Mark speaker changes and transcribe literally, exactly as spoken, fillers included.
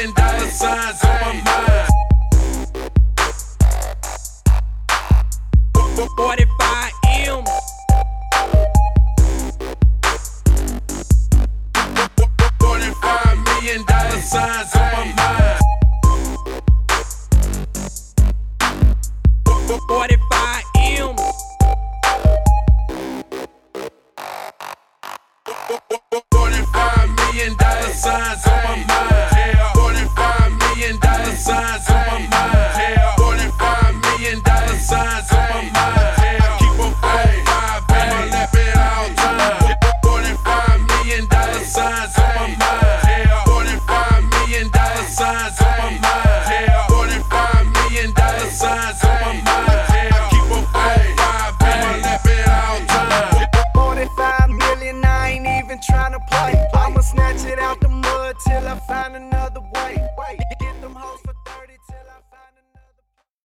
Speaker 1: million dollar signs on my mind. forty-five M's. forty-five million dollar signs on my mind. forty-five M's. forty-five million dollar signs on my mind. forty-five million dollar signs on my mind. forty-five million dollar signs on my mind. I keep a forty-five on my lap at all times. forty-five million dollar signs on my mind. forty-five million dollar signs on my mind. forty-five million dollar signs on my mind. I keep a forty-five on my lap at all times.
Speaker 2: forty-five million, I ain't even tryna play. I'ma snatch it out the mud till I find another way. Get them hoes for